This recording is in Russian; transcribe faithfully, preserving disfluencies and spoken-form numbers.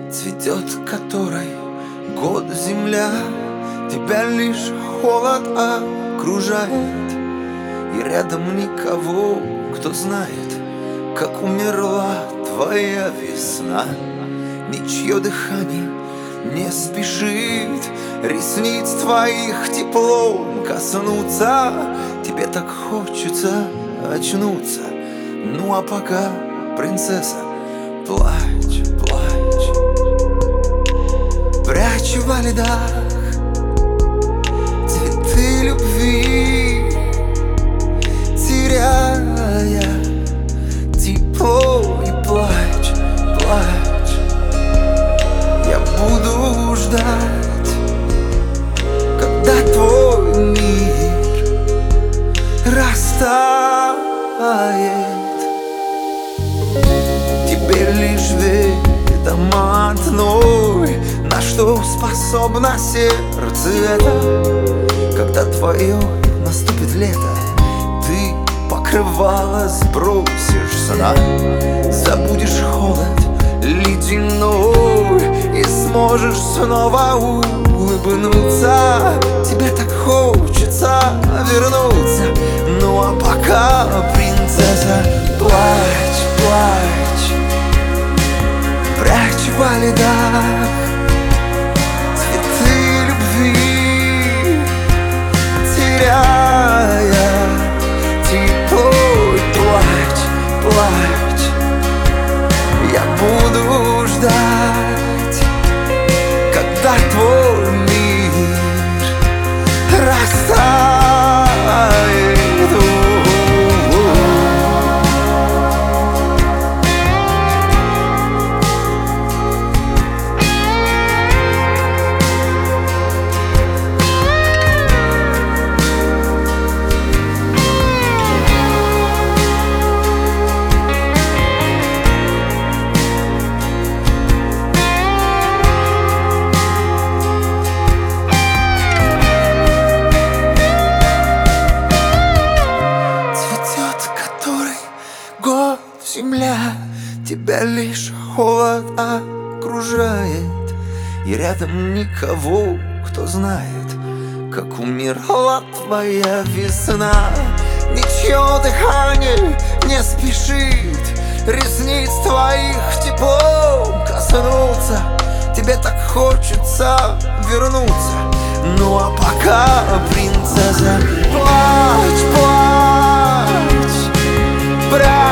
Цветет которой год земля, тебя лишь холод окружает, и рядом никого, кто знает, как умерла твоя весна. Ничье дыхание не спешит ресниц твоих теплом коснуться. Тебе так хочется очнуться. Ну а пока, принцесса, плачь, плачь. Прячь во льдах цветы любви, теряя тепло, и плачь, плачь. Я буду ждать, когда твой мир растает. Тебе лишь ведомо одной, на что способно сердце это. Когда твое наступит лето, ты покрывало сбросишь сна, забудешь холод ледяной и сможешь снова улыбнуться. Тебе так хочется вернуться. Ну а пока, принцесса, плачь, плачь. Прячь во льдах цветы любви, теряя тепло, и плачь, плачь. Я буду ждать, когда твой мир растает. Земля, тебя лишь холод окружает, и рядом никого, кто знает, как умерла твоя весна. Ничье дыхание не спешит ресниц твоих теплом коснуться. Тебе так хочется вернуться. Ну а пока, принцесса, плачь, плачь.